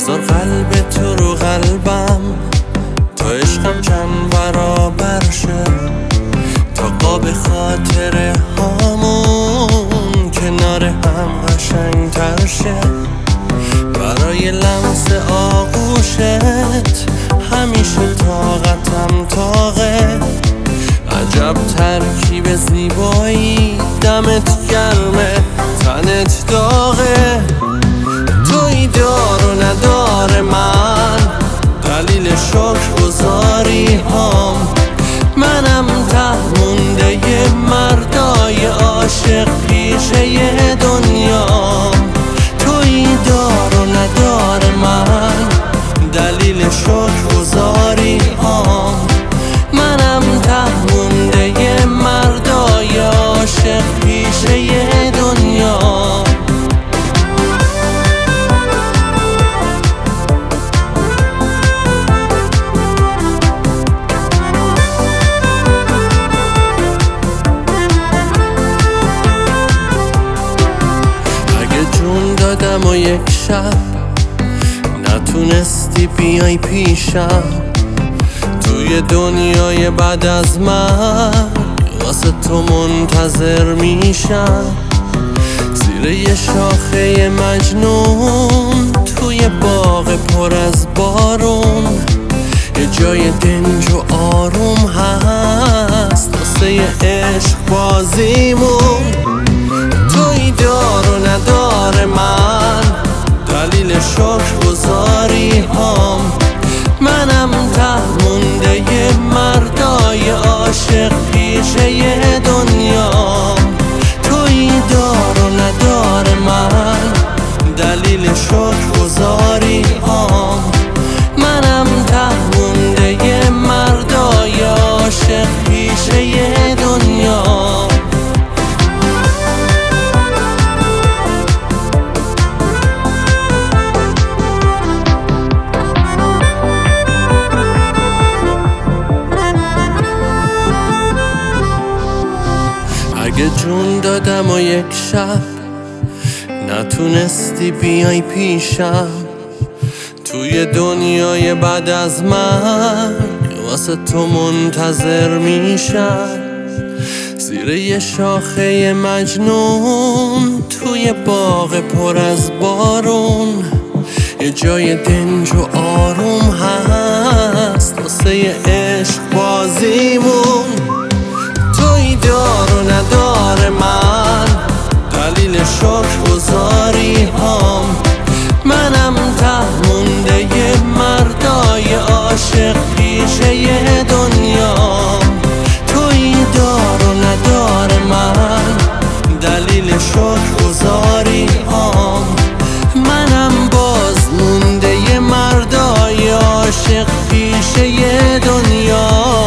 بذار قلب تو رو قلبم تا عشقم چند برابر شه، تا قاب خاطره هامون کنار هم قشنگ تر شه. برای لمس آغوشت همیشه طاقتم طاقه، عجب ترکیب زیبایی، دمت گرمه تنت داغه. توی دار و ندار من، دلیل شکرگزاری هام، منم ته مونده ی مردای عاشق پیشه دنیام. توی دار و ندار من، دلیل شکرگزاری هام، منم ته مونده ی مردای عاشق پیشه دنیام. دادم و یک شب نتونستی بیای پیشم، توی دنیای بعد از من واسه تو منتظر میشم. زیر یه شاخه مجنون توی باغ پر از بارون، یه جای دنج و آروم هست واسه عشق بازیمون. توی دار و ندار من، دلیل شکرگزاری هام، منم ته مونده ی مردای عاشق پیشه دنیام. توی دار و ندار من، دلیل شکرگزاری هام، منم ته مونده ی مردای عاشق پیشه دنیام. اگه جون دادم و یک شب نتونستی بیای پیشم، توی دنیای بعد از من واسه تو منتظر میشم. زیر یه شاخه مجنون توی باغ پر از بارون، یه جای دنج و آروم هست واسه عشق بازیمون. توی دار و ندار من، دلیل شکرگزاری هام، منم ته مونده ی مردای عاشق پیشه دنیام. توی دار و ندار من، دلیل شکرگزاری هام، منم باز مونده ی مردای عاشق پیشه دنیام.